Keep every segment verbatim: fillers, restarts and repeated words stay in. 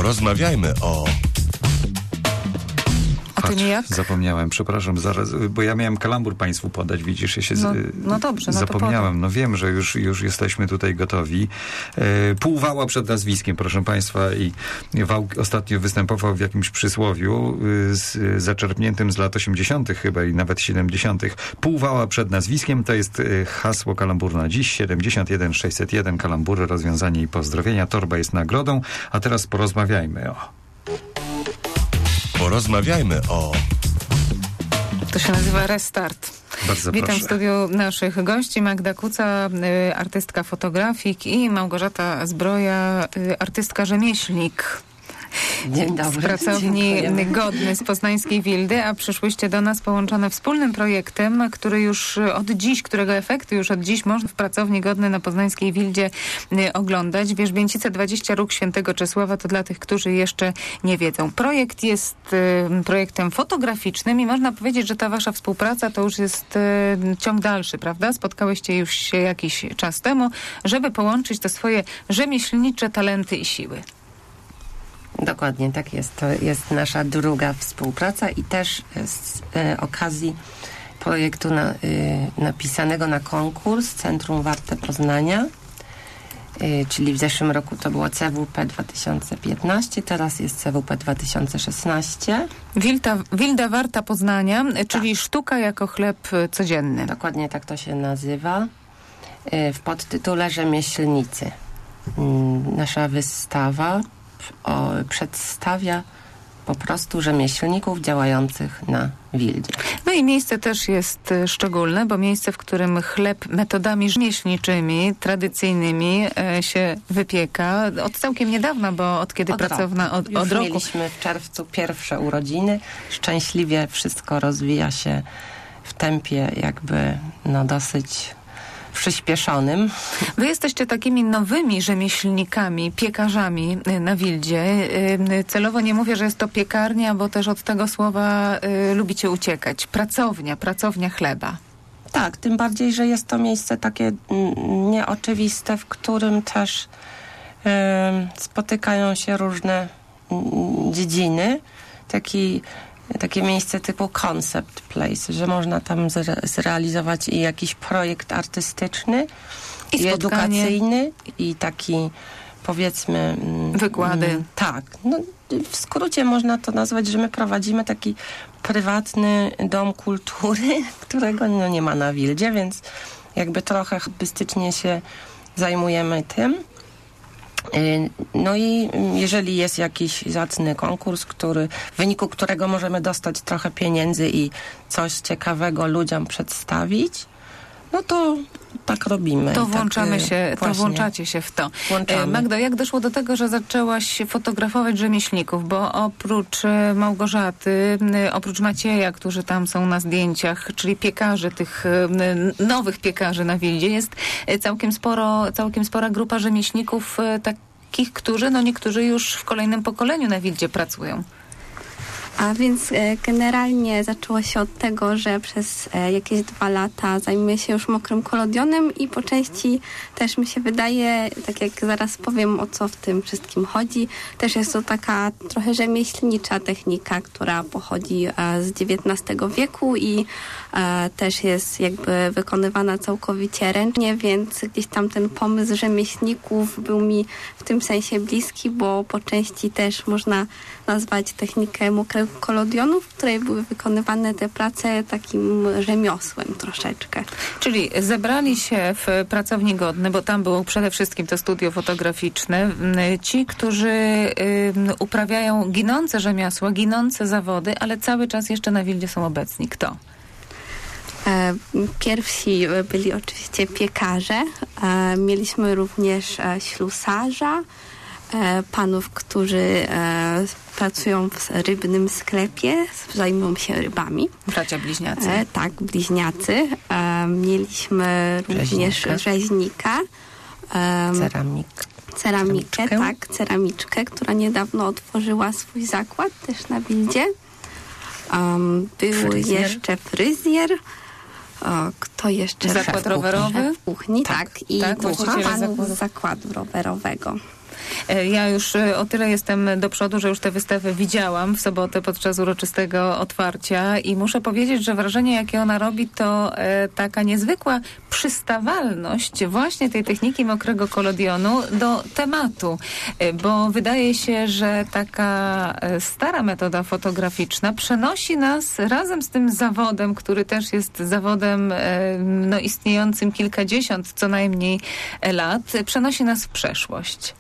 Porozmawiajmy o... A ty nie jak? Zapomniałem, przepraszam, zaraz, bo ja miałem kalambur państwu podać, widzisz, ja się no, z, no dobrze, no zapomniałem. No wiem, że już, już jesteśmy tutaj gotowi. E, pół wała przed nazwiskiem, proszę państwa, i wał ostatnio występował w jakimś przysłowiu y, z, zaczerpniętym z lat osiemdziesiątych chyba i nawet siedemdziesiątych. Pół wała przed nazwiskiem to jest y, hasło kalamburu na dziś. siedemdziesiąt jeden sześćset jeden kalambury, rozwiązanie i pozdrowienia. Torba jest nagrodą, a teraz porozmawiajmy o... Porozmawiajmy o... To się nazywa Restart. Bardzo Witam proszę. w studiu naszych gości. Magda Kuca, y, artystka fotografik, i Małgorzata Zbroja, y, artystka rzemieślnik. Dzień dobry. Z pracowni Dziękujemy. Godny z poznańskiej Wildy, a przyszłyście do nas połączone wspólnym projektem, który już od dziś, którego efekty już od dziś można w pracowni Godny na poznańskiej Wildzie y, oglądać. Wierzbięcice dwadzieścia, Róg Świętego Czesława, to dla tych, którzy jeszcze nie wiedzą. Projekt jest y, projektem fotograficznym i można powiedzieć, że ta wasza współpraca to już jest y, ciąg dalszy, prawda? Spotkałyście już się jakiś czas temu, żeby połączyć te swoje rzemieślnicze talenty i siły. Dokładnie, tak jest. To jest nasza druga współpraca i też z e, okazji projektu na, e, napisanego na konkurs Centrum Warte Poznania, e, czyli w zeszłym roku to było C W P dwa tysiące piętnaście, teraz jest C W P dwa tysiące szesnaście. Wilda, Wilda Warta Poznania, czyli tak. Sztuka jako chleb codzienny. Dokładnie tak to się nazywa, e, w podtytule Rzemieślnicy. Mm, nasza wystawa O, przedstawia po prostu rzemieślników działających na Wildzie. No i miejsce też jest szczególne, bo miejsce, w którym chleb metodami rzemieślniczymi, tradycyjnymi e, się wypieka. Od całkiem niedawna, bo od kiedy od pracowna... Od, Już od roku. mieliśmy w czerwcu pierwsze urodziny. Szczęśliwie wszystko rozwija się w tempie jakby no dosyć... przyspieszonym. Wy jesteście takimi nowymi rzemieślnikami, piekarzami na Wildzie. Celowo nie mówię, że jest to piekarnia, bo też od tego słowa y, lubicie uciekać. Pracownia, pracownia chleba. Tak, tym bardziej, że jest to miejsce takie mm, nieoczywiste, w którym też y, spotykają się różne y, dziedziny. Taki Takie miejsce typu concept place, że można tam zre- zrealizować i jakiś projekt artystyczny, i, i edukacyjny, i taki, powiedzmy... Wykłady. Mm, tak. No, w skrócie można to nazwać, że my prowadzimy taki prywatny dom kultury, którego no, nie ma na Wildzie, więc jakby trochę hobbystycznie się zajmujemy tym. No i jeżeli jest jakiś zacny konkurs, który, w wyniku którego możemy dostać trochę pieniędzy i coś ciekawego ludziom przedstawić, no to tak robimy. To tak, włączamy się, to włączacie się w to. Włączamy. Magda, jak doszło do tego, że zaczęłaś fotografować rzemieślników? Bo oprócz Małgorzaty, oprócz Macieja, którzy tam są na zdjęciach, czyli piekarzy, tych nowych piekarzy na Wildzie, jest całkiem sporo, całkiem spora grupa rzemieślników takich, którzy, no niektórzy już w kolejnym pokoleniu na Wildzie pracują. A więc e, generalnie zaczęło się od tego, że przez e, jakieś dwa lata zajmuję się już mokrym kolodionem i po części też mi się wydaje, tak jak zaraz powiem, o co w tym wszystkim chodzi, też jest to taka trochę rzemieślnicza technika, która pochodzi e, z dziewiętnastego wieku i e, też jest jakby wykonywana całkowicie ręcznie, więc gdzieś tam ten pomysł rzemieślników był mi w tym sensie bliski, bo po części też można nazwać technikę mokrego kolodionu, w której były wykonywane te prace takim rzemiosłem troszeczkę. Czyli zebrali się w pracowni Godny, bo tam było przede wszystkim to studio fotograficzne, ci, którzy y, uprawiają ginące rzemiosła, ginące zawody, ale cały czas jeszcze na Wildzie są obecni. Kto? E, pierwsi byli oczywiście piekarze. E, mieliśmy również e, ślusarza, e, panów, którzy e, pracują w rybnym sklepie, zajmują się rybami. Bracia bliźniacy. E, tak, bliźniacy. E, mieliśmy również rzeźnika. E, Ceramik. Ceramikę, ceramiczkę. tak, ceramiczkę, która niedawno otworzyła swój zakład też na Wildzie. Um, był Fryzjer. jeszcze fryzjer. O, kto jeszcze? Zakład Szef rowerowy? Szef kuchni, tak. Tak, I tak, dwóch właściciele panów zakładu. z zakładu rowerowego. Ja już o tyle jestem do przodu, że już tę wystawę widziałam w sobotę podczas uroczystego otwarcia i muszę powiedzieć, że wrażenie, jakie ona robi, to e, taka niezwykła przystawalność właśnie tej techniki mokrego kolodionu do tematu, e, bo wydaje się, że taka e, stara metoda fotograficzna przenosi nas razem z tym zawodem, który też jest zawodem e, no, istniejącym kilkadziesiąt co najmniej lat, przenosi nas w przeszłość.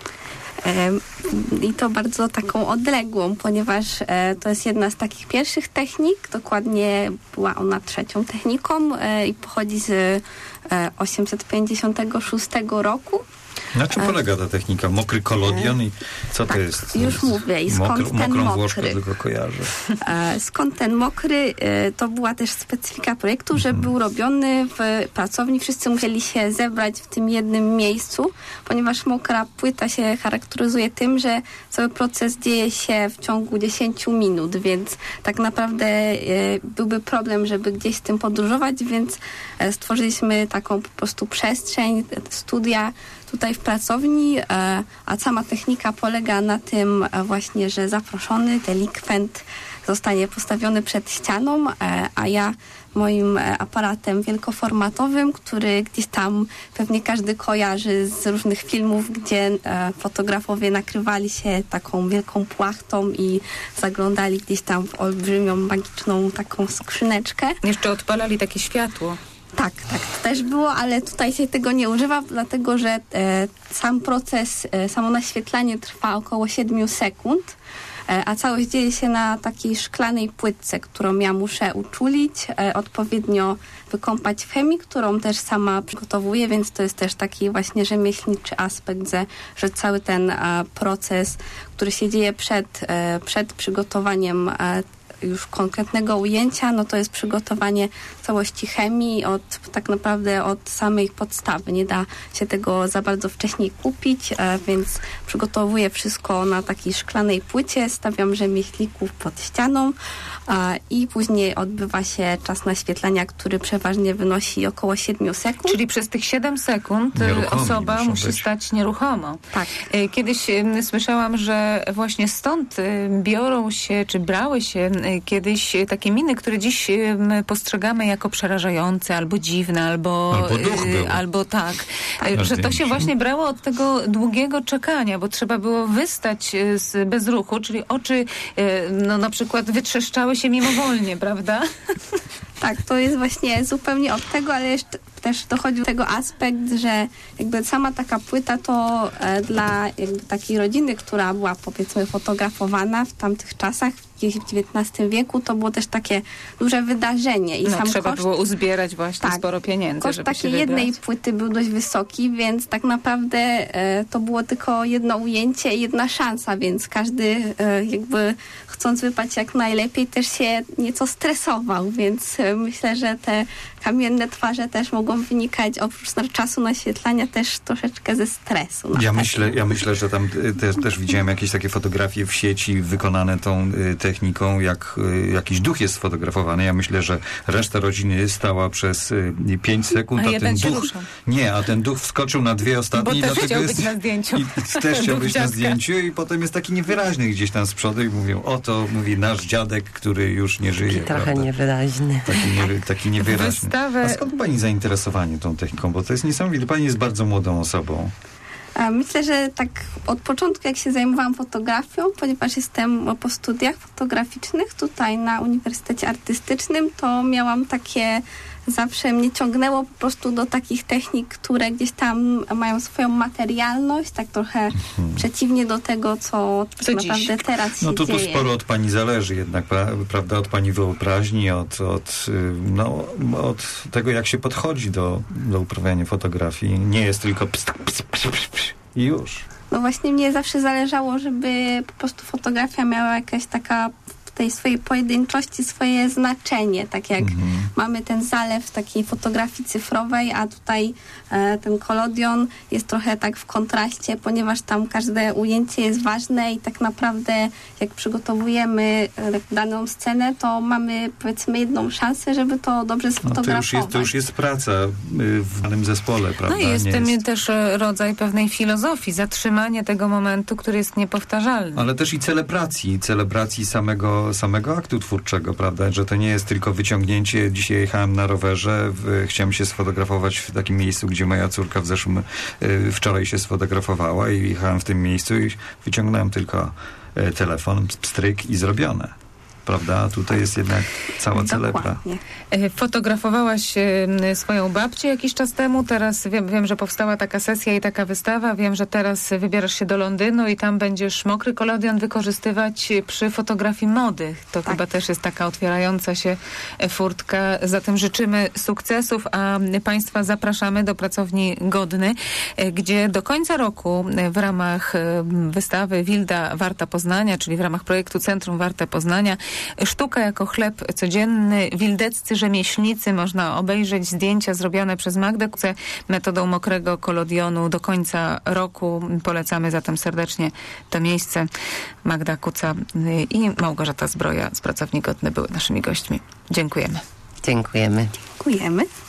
I to bardzo taką odległą, ponieważ e, to jest jedna z takich pierwszych technik, dokładnie była ona trzecią techniką e, i pochodzi z e, osiemset pięćdziesiątego szóstego roku. Na czym polega ta technika? Mokry kolodion i co tak, to jest? Już mówię. I skąd Mokro, ten mokrą mokry? włożkę tylko kojarzę. E, skąd ten mokry? E, to była też specyfika projektu, że był robiony w pracowni. Wszyscy musieli się zebrać w tym jednym miejscu, ponieważ mokra płyta się charakteryzuje tym, że cały proces dzieje się w ciągu dziesięć minut, więc tak naprawdę e, byłby problem, żeby gdzieś z tym podróżować, więc e, stworzyliśmy taką po prostu przestrzeń, studia tutaj w pracowni, a sama technika polega na tym właśnie, że zaproszony delikwent zostanie postawiony przed ścianą, a ja moim aparatem wielkoformatowym, który gdzieś tam pewnie każdy kojarzy z różnych filmów, gdzie fotografowie nakrywali się taką wielką płachtą i zaglądali gdzieś tam w olbrzymią, magiczną taką skrzyneczkę. Jeszcze odpalali takie światło. Tak, tak, to też było, ale tutaj się tego nie używa, dlatego że e, sam proces, e, samo naświetlanie trwa około siedem sekund, e, a całość dzieje się na takiej szklanej płytce, którą ja muszę uczulić, e, odpowiednio wykąpać w chemii, którą też sama przygotowuję, więc to jest też taki właśnie rzemieślniczy aspekt, że, że cały ten e, proces, który się dzieje przed, e, przed przygotowaniem e, już konkretnego ujęcia, no to jest przygotowanie całości chemii od tak naprawdę od samej podstawy. Nie da się tego za bardzo wcześniej kupić, e, więc przygotowuję wszystko na takiej szklanej płycie, stawiam rzemieślników pod ścianą e, i później odbywa się czas naświetlania, który przeważnie wynosi około siedem sekund. Czyli przez tych siedem sekund Nieruchomi osoba musi być. stać nieruchomo. Tak. Kiedyś y, słyszałam, że właśnie stąd y, biorą się, czy brały się y, kiedyś takie miny, które dziś y, postrzegamy jako przerażające, albo dziwne, albo... Albo duch był. y, albo tak. Tak. Y, że to się właśnie brało od tego długiego czekania, bo trzeba było wystać y, z bezruchu, czyli oczy y, no na przykład wytrzeszczały się mimowolnie, prawda? Tak, to jest właśnie zupełnie od tego, ale jeszcze też dochodzi do tego aspekt, że jakby sama taka płyta to e, dla jakby takiej rodziny, która była powiedzmy fotografowana w tamtych czasach, gdzieś w dziewiętnastym wieku, to było też takie duże wydarzenie. I No, sam trzeba koszt, było uzbierać właśnie tak, sporo pieniędzy, koszt żeby się takiej wybrać. jednej płyty był dość wysoki, więc tak naprawdę e, to było tylko jedno ujęcie i jedna szansa, więc każdy e, jakby chcąc wypaść jak najlepiej też się nieco stresował, więc e, myślę, że te kamienne twarze też mogą wynikać oprócz czasu naświetlania też troszeczkę ze stresu. Ja myślę, ja myślę, że tam też, też widziałem jakieś takie fotografie w sieci wykonane tą y, techniką, jak y, jakiś duch jest sfotografowany. Ja myślę, że reszta rodziny stała przez y, pięć sekund, A a, jeden ten się duch... ruszał. Nie, a ten duch wskoczył na dwie ostatnie. Bo i też dlatego chciał jest, być na zdjęciu. I też chciał Duch być na dziadka. zdjęciu i potem jest taki niewyraźny gdzieś tam z przodu i mówią, oto, mówi nasz dziadek, który już nie żyje. Taki trochę prawda? niewyraźny. Taki, nie, taki niewyraźny. Wystawę- A skąd pani zainteresowanie tą techniką? Bo to jest niesamowite. Pani jest bardzo młodą osobą. A myślę, że tak od początku, jak się zajmowałam fotografią, ponieważ jestem po studiach fotograficznych tutaj na Uniwersytecie Artystycznym, to miałam takie, zawsze mnie ciągnęło po prostu do takich technik, które gdzieś tam mają swoją materialność, tak trochę Mhm. przeciwnie do tego, co, Co tak dziś. naprawdę teraz się No to tu dzieje. sporo od pani zależy jednak, pra, prawda, od pani wyobraźni, od, od, y, no, od tego, jak się podchodzi do, do uprawiania fotografii. Nie jest tylko ps, ps, ps, ps, ps, i już. No właśnie mnie zawsze zależało, żeby po prostu fotografia miała jakaś taka tej swojej pojedynczości swoje znaczenie, tak jak Mhm. mamy ten zalew takiej fotografii cyfrowej, a tutaj e, ten kolodion jest trochę tak w kontraście, ponieważ tam każde ujęcie jest ważne i tak naprawdę jak przygotowujemy e, daną scenę, to mamy powiedzmy jedną szansę, żeby to dobrze No sfotografować. to, już jest, to już jest praca y, w danym zespole, prawda? No i jest Nie w tym jest... też e, rodzaj pewnej filozofii, zatrzymanie tego momentu, który jest niepowtarzalny. Ale też i celebracji, celebracji samego, samego aktu twórczego, prawda? Że to nie jest tylko wyciągnięcie. Dzisiaj jechałem na rowerze, w, chciałem się sfotografować w takim miejscu, gdzie moja córka w zeszłym, y, wczoraj się sfotografowała i jechałem w tym miejscu i wyciągnąłem tylko y, telefon, pstryk i zrobione. Prawda? A tutaj jest jednak cała celebra. Dokładnie. E, Fotografowałaś e, swoją babcię jakiś czas temu, teraz wiem, wiem, że powstała taka sesja i taka wystawa, wiem, że teraz wybierasz się do Londynu i tam będziesz mokry kolodion wykorzystywać przy fotografii mody. To Tak. chyba też jest taka otwierająca się furtka. Zatem życzymy sukcesów, a Państwa zapraszamy do pracowni Godny, e, gdzie do końca roku e, w ramach e, wystawy Wilda Warta Poznania, czyli w ramach projektu Centrum Warte Poznania, Sztuka jako chleb codzienny, wildeccy rzemieślnicy, można obejrzeć zdjęcia zrobione przez Magdę Kucę metodą mokrego kolodionu do końca roku. Polecamy zatem serdecznie to miejsce. Magda Kuca i Małgorzata Zbroja z pracowni Godny były naszymi gośćmi. Dziękujemy. Dziękujemy. Dziękujemy.